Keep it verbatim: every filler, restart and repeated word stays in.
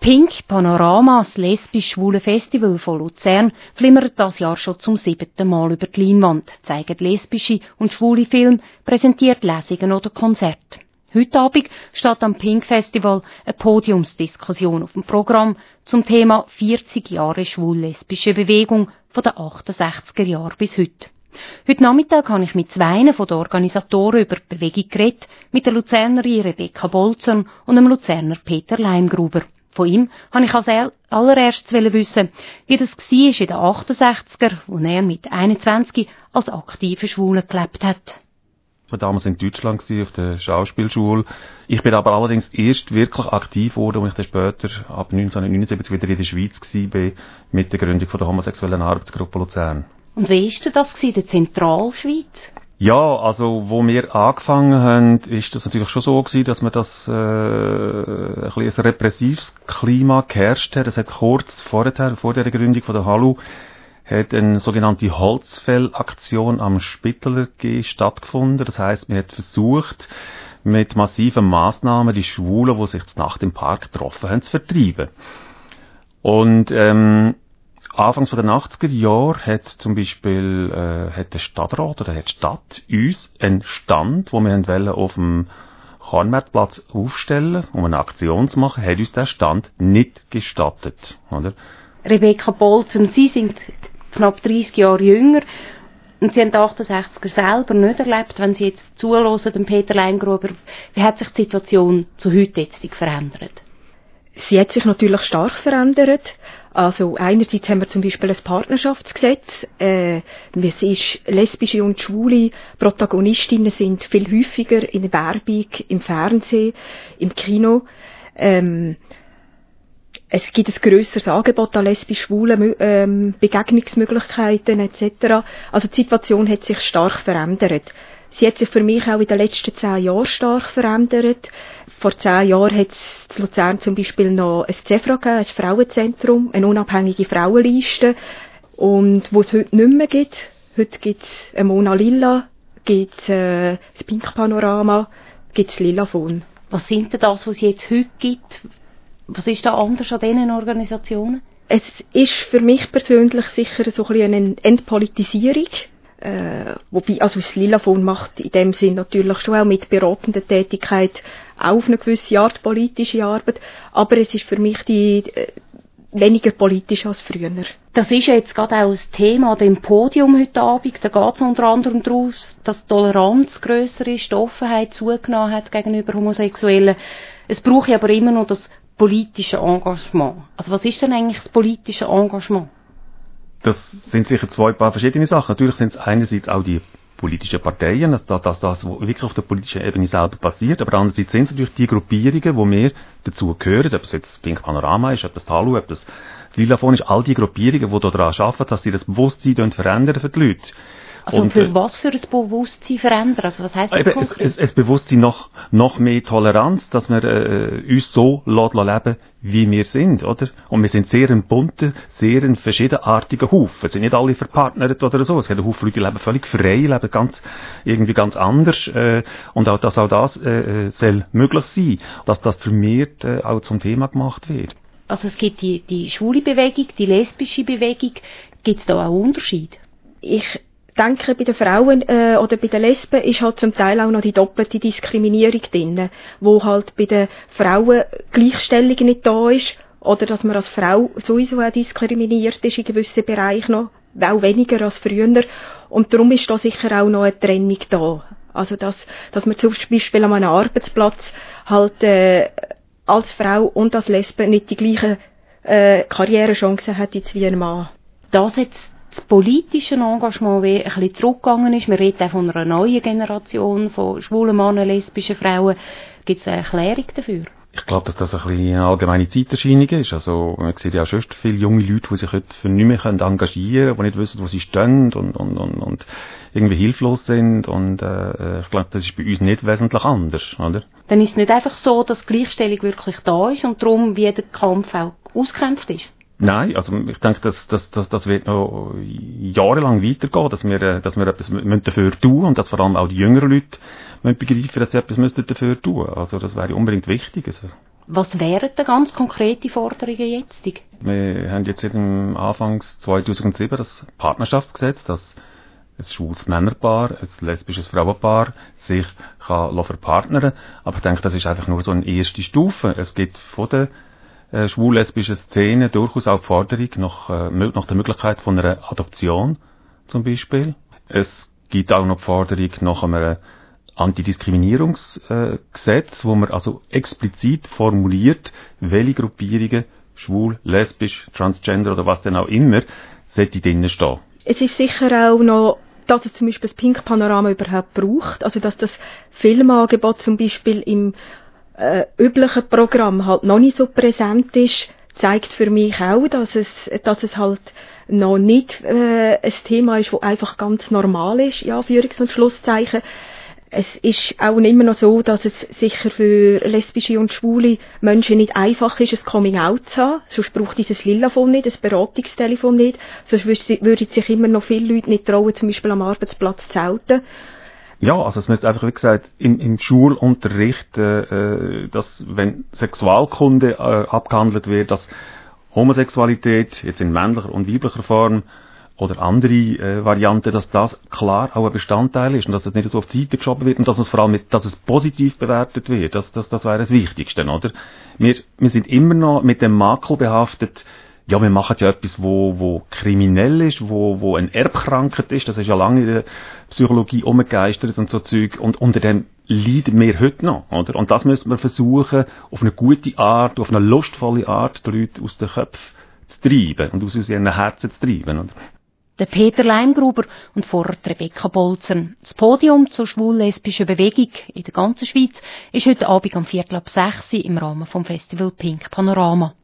Pink Panorama, das lesbisch-schwule Festival von Luzern, flimmert das Jahr schon zum siebten Mal über die Leinwand, zeigt lesbische und schwule Filme, präsentiert Lesungen oder Konzerte. Heute Abend steht am Pink Festival eine Podiumsdiskussion auf dem Programm zum Thema vierzig Jahre schwul-lesbische Bewegung von den achtundsechziger Jahren bis heute. Heute Nachmittag habe ich mit zwei von den Organisatoren über die Bewegung geredet, mit der Luzernerin Rebecca Bolzern und dem Luzerner Peter Leimgruber. Von ihm wollte ich als allererstes wissen, wie das war in den achtundsechziger, wo er mit einundzwanzig als aktiver Schwuler gelebt hat. Ich war damals in Deutschland auf der Schauspielschule. Ich bin aber allerdings erst wirklich aktiv geworden, als ich dann später, ab neunzehnhundertneunundsiebzig, wieder in der Schweiz war, mit der Gründung der homosexuellen Arbeitsgruppe Luzern. Und wie war das in der Zentralschweiz? Ja, also, wo wir angefangen haben, ist das natürlich schon so gewesen, dass man das, äh, ein bisschen ein repressives Klima geherrscht hat. Es hat kurz vorher, vor der Gründung von der Hallu, hat eine sogenannte Holzfällaktion am Spitaler G stattgefunden. Das heisst, man hat versucht, mit massiven Massnahmen die Schwulen, die sich nach dem Park getroffen haben, zu vertreiben. Und, ähm, Anfangs der achtziger Jahre hat zum Beispiel äh, hat der Stadtrat oder hat die Stadt uns einen Stand, wo wir wollen, auf dem Kornmarktplatz aufstellen, um eine Aktion zu machen, hat uns der Stand nicht gestattet. Oder? Rebecca Bolzen, Sie sind knapp dreissig Jahre jünger und Sie haben die achtundsechziger selber nicht erlebt. Wenn Sie jetzt zuhören, dem Peter Leimgruber, wie hat sich die Situation zu heute jetzt verändert? Sie hat sich natürlich stark verändert. Also einerseits haben wir zum Beispiel ein Partnerschaftsgesetz. Äh, es ist, lesbische und schwule Protagonistinnen sind viel häufiger in der Werbung, im Fernsehen, im Kino. Ähm, es gibt ein grösseres Angebot an lesbisch-schwulen ähm, Begegnungsmöglichkeiten et cetera. Also die Situation hat sich stark verändert. Sie hat sich für mich auch in den letzten zehn Jahren stark verändert. Vor zehn Jahren hat es in Luzern zum Beispiel noch ein CEFRA gegeben, ein Frauenzentrum, eine unabhängige Frauenliste. Und wo es heute nicht mehr gibt, heute gibt es eine Mona Lila, gibt es äh, das Pink Panorama, gibt es Lilafon. Was sind denn das, was es jetzt heute gibt? Was ist da anders an diesen Organisationen? Es ist für mich persönlich sicher so ein bisschen eine Entpolitisierung. Äh, wobei, also das Lilafon macht in dem Sinn natürlich schon auch mit beratender Tätigkeit auch auf eine gewisse Art politische Arbeit, aber es ist für mich die äh, weniger politisch als früher. Das ist ja jetzt gerade auch ein Thema an dem Podium heute Abend. Da geht es unter anderem darum, dass die Toleranz grösser ist, die Offenheit zugenommen hat gegenüber Homosexuellen. Es braucht aber immer noch das politische Engagement. Also was ist denn eigentlich das politische Engagement? Das sind sicher zwei paar verschiedene Sachen. Natürlich sind es einerseits auch die politischen Parteien, dass das, das, das wirklich auf der politischen Ebene selber passiert, aber andererseits sind es natürlich die Gruppierungen, wo wir dazu gehören, ob es jetzt Pink Panorama ist, ob das Hallu, ob das Lilafon ist, all die Gruppierungen, die daran arbeiten, dass sie das Bewusstsein verändern für die Leute. Also und, für was für ein Bewusstsein verändern? Also was heisst das konkret? Es, es, es Bewusstsein noch, noch mehr Toleranz, dass wir äh, uns so leben, wie wir sind, oder? Und wir sind sehr ein bunter, sehr ein verschiedenartiger Haufen. Es sind nicht alle verpartnert oder so. Es gibt einen Haufen Leute, die leben völlig frei, leben ganz, irgendwie ganz anders. Äh, und auch, dass auch das äh, soll möglich sein, dass das vermehrt äh, auch zum Thema gemacht wird. Also es gibt die, die schwule Bewegung, die lesbische Bewegung. Gibt es da auch Unterschiede? Ich denke, bei den Frauen äh, oder bei den Lesben ist halt zum Teil auch noch die doppelte Diskriminierung drin, wo halt bei den Frauen Gleichstellung nicht da ist oder dass man als Frau sowieso auch diskriminiert ist in gewissen Bereichen noch, auch weniger als früher. Und darum ist da sicher auch noch eine Trennung da. Also dass, dass man zum Beispiel an einem Arbeitsplatz halt äh, als Frau und als Lesbe nicht die gleichen äh, Karrierechancen hat jetzt wie ein Mann. Das jetzt das politische Engagement wie ein bisschen zurückgegangen ist. Wir reden auch von einer neuen Generation von schwulen Männern, lesbischen Frauen. Gibt es eine Erklärung dafür? Ich glaube, dass das ein bisschen eine allgemeine Zeiterscheinung ist. Also, man sieht ja schon viele junge Leute, die sich heute für nichts mehr engagieren können, die nicht wissen, wo sie stehen und, und, und, und irgendwie hilflos sind. Und äh, ich glaube, das ist bei uns nicht wesentlich anders, oder? Dann ist es nicht einfach so, dass Gleichstellung wirklich da ist und darum wie der Kampf auch ausgekämpft ist? Nein, also ich denke, das, das, das, das wird noch jahrelang weitergehen, dass wir, dass wir etwas dafür tun und dass vor allem auch die jüngeren Leute begreifen, dass sie etwas dafür tun müssen. Also das wäre unbedingt wichtig. Also, Was wären denn ganz konkrete Forderungen jetzt? Wir haben jetzt seit dem Anfang zweitausendsieben das Partnerschaftsgesetz, das ein schwules Männerpaar, ein lesbisches Frauenpaar sich kann verpartnern. Aber ich denke, das ist einfach nur so eine erste Stufe. Es gibt von der äh, schwul-lesbischen Szene durchaus auch die Forderung nach, äh, nach der Möglichkeit von einer Adoption zum Beispiel. Es gibt auch noch die Forderung nach einem Antidiskriminierungsgesetz, äh, wo man also explizit formuliert, welche Gruppierungen, schwul, lesbisch, transgender oder was denn auch immer, sollte drinnen stehen. Es ist sicher auch noch, dass es zum Beispiel das Pink Panorama überhaupt braucht, also dass das Filmangebot zum Beispiel im äh, üblichen Programm halt noch nicht so präsent ist, zeigt für mich auch, dass es, dass es halt noch nicht äh, ein Thema ist, das einfach ganz normal ist, ja, Führungs- und Schlusszeichen. Es ist auch immer noch so, dass es sicher für lesbische und schwule Menschen nicht einfach ist, ein Coming-out zu haben. Sonst braucht dieses Lilafon nicht, das Beratungstelefon nicht. Sonst würden sich immer noch viele Leute nicht trauen, zum Beispiel am Arbeitsplatz zu outen. Ja, also es müsste einfach, wie gesagt, im, im Schulunterricht, äh, dass, wenn Sexualkunde äh, abgehandelt wird, dass Homosexualität jetzt in männlicher und weiblicher Form oder andere äh, Varianten, dass das klar auch ein Bestandteil ist und dass es nicht so auf die Seite geschoben wird und dass es vor allem mit, dass es positiv bewertet wird. Das, das, das wäre das Wichtigste, oder? Wir, wir sind immer noch mit dem Makel behaftet, ja, wir machen ja etwas, wo, wo kriminell ist, wo, wo eine Erbkrankheit ist, das ist ja lange in der Psychologie umgegeistert und so Zeug, und unter dem leiden wir heute noch, oder? Und das müssen wir versuchen, auf eine gute Art, auf eine lustvolle Art, die Leute aus den Köpfen zu treiben und aus ihren Herzen zu treiben, oder? Der Peter Leimgruber und vorher Rebecca Bolzern. Das Podium zur schwul-lesbischen Bewegung in der ganzen Schweiz ist heute Abend am Viertel ab sechs im Rahmen vom Festival Pink Panorama.